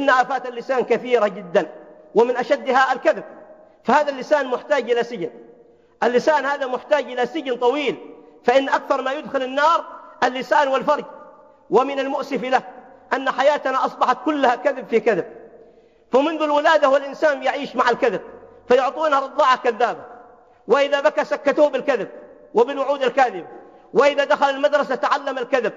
إن آفات اللسان كثيرة جدا، ومن أشدها الكذب. فهذا اللسان محتاج إلى سجن، اللسان هذا محتاج إلى سجن طويل، فإن أكثر ما يدخل النار اللسان والفرج. ومن المؤسف له أن حياتنا أصبحت كلها كذب في كذب. فمنذ الولادة والإنسان يعيش مع الكذب، فيعطونها رضاعة كذابة، وإذا بكى سكتوه بالكذب وبالوعود الكاذبة، وإذا دخل المدرسة تعلم الكذب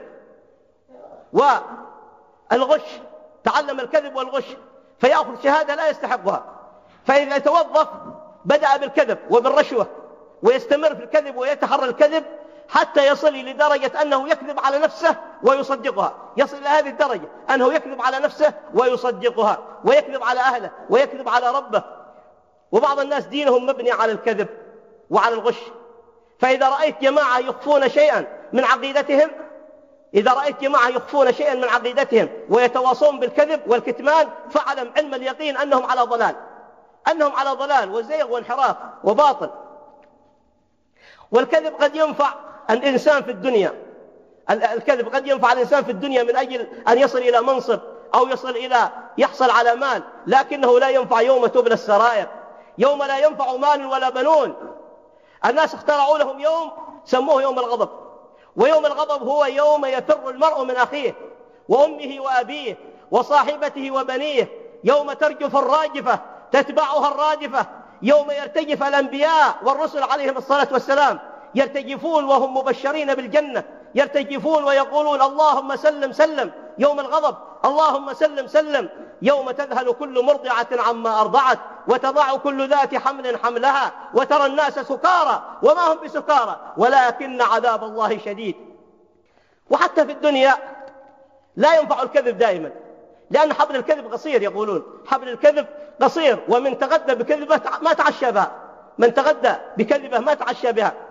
والغش، تعلم الكذب والغش، فيأخذ شهادة لا يستحقها. فإذا توظف بدأ بالكذب وبالرشوة، ويستمر في الكذب ويتحرى الكذب حتى يصل لدرجة أنه يكذب على نفسه ويصدقها. يصل إلى هذه الدرجة أنه يكذب على نفسه ويصدقها، ويكذب على أهله ويكذب على ربه. وبعض الناس دينهم مبني على الكذب وعلى الغش. فإذا رأيت جماعة يخفون شيئا من عقيدتهم، إذا رأيت جماعة يخفون شيئا من عقيدتهم ويتواصون بالكذب والكتمان، فاعلم علم اليقين أنهم على ضلال، أنهم على ضلال وزيغ وانحراف وباطل. والكذب قد ينفع الإنسان في الدنيا، الكذب قد ينفع الإنسان في الدنيا من أجل أن يصل إلى منصب أو يحصل على مال، لكنه لا ينفع يوم تبلى السرائر، يوم لا ينفع مال ولا بنون. الناس اخترعوا لهم يوم سموه يوم الغضب، ويوم الغضب هو يوم يفر المرء من أخيه وأمه وأبيه وصاحبته وبنيه، يوم ترجف الراجفة تتبعها الرادفة، يوم يرتجف الأنبياء والرسل عليهم الصلاة والسلام، يرتجفون وهم مبشرين بالجنة، يرتجفون ويقولون اللهم سلم سلم يوم الغضب، اللهم سلم سلم، يوم تذهل كل مرضعة عما أرضعت وتضع كل ذات حمل حملها وترى الناس سكارى وما هم بسكارى ولكن عذاب الله شديد. وحتى في الدنيا لا ينفع الكذب دائما، لأن حبل الكذب قصير، يقولون حبل الكذب قصير، ومن تغدى بكذبة ما تعشى بها، من تغدى بكذبة ما تعشى بها.